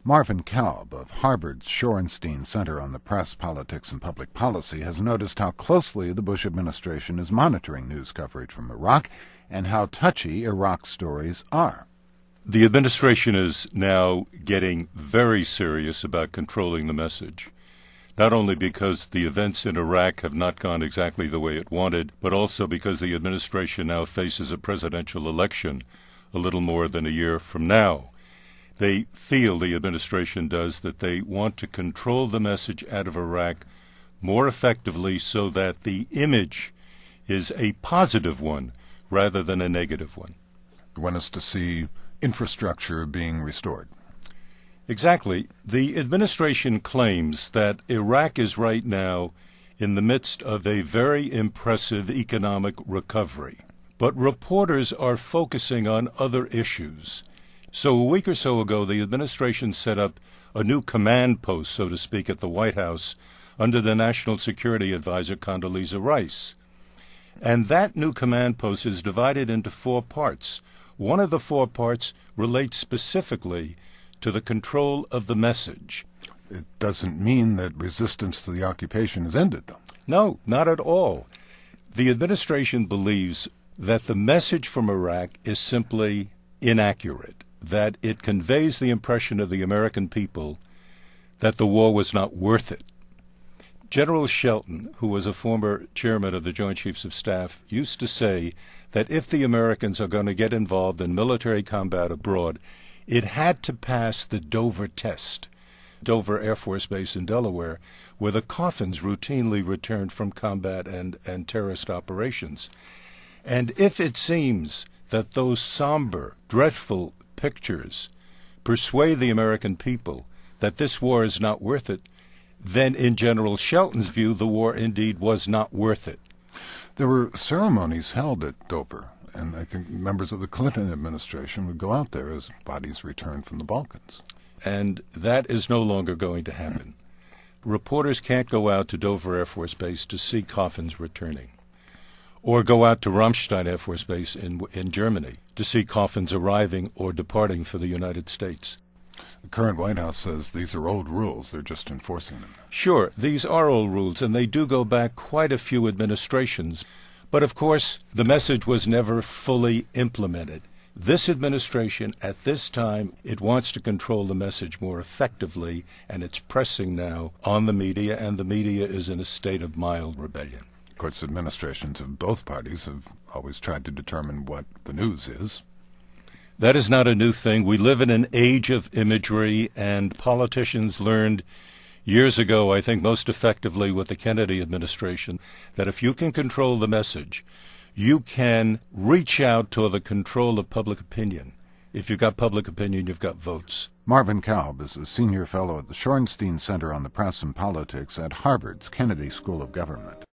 Marvin Kalb of Harvard's Shorenstein Center on the Press, Politics, and Public Policy has noticed how closely the Bush administration is monitoring news coverage from Iraq and how touchy Iraq stories are. The administration is now getting very serious about controlling the message, not only because the events in Iraq have not gone exactly the way it wanted, but also because the administration now faces a presidential election a little more than a year from now. They feel, the administration does, that they want to control the message out of Iraq more effectively so that the image is a positive one rather than a negative one. You want us to see infrastructure being restored. Exactly. The administration claims that Iraq is right now in the midst of a very impressive economic recovery. But reporters are focusing on other issues. So a week or so ago, the administration set up a new command post, so to speak, at the White House under the National Security Advisor Condoleezza Rice. And that new command post is divided into 4 parts. One of the 4 parts relates specifically to the control of the message. It doesn't mean that resistance to the occupation has ended, though. No, not at all. The administration believes that the message from Iraq is simply inaccurate, that it conveys the impression of the American people that the war was not worth it. General Shelton, who was a former chairman of the Joint Chiefs of Staff, used to say that if the Americans are going to get involved in military combat abroad, it had to pass the Dover test, Dover Air Force Base in Delaware, where the coffins routinely returned from combat and terrorist operations. And if it seems that those somber, dreadful pictures persuade the American people that this war is not worth it, then in General Shelton's view, the war indeed was not worth it. There were ceremonies held at Dover, and I think members of the Clinton administration would go out there as bodies returned from the Balkans. And that is no longer going to happen. Reporters can't go out to Dover Air Force Base to see coffins returning, or go out to Ramstein Air Force Base in Germany to see coffins arriving or departing for the United States. The current White House says these are old rules. They're just enforcing them. Sure, these are old rules, and they do go back quite a few administrations. But, of course, the message was never fully implemented. This administration, at this time, it wants to control the message more effectively, and it's pressing now on the media, and the media is in a state of mild rebellion. Of course, administrations of both parties have always tried to determine what the news is. That is not a new thing. We live in an age of imagery, and politicians learned years ago, I think most effectively with the Kennedy administration, that if you can control the message, you can reach out to the control of public opinion. If you've got public opinion, you've got votes. Marvin Kalb is a senior fellow at the Shorenstein Center on the Press and Politics at Harvard's Kennedy School of Government.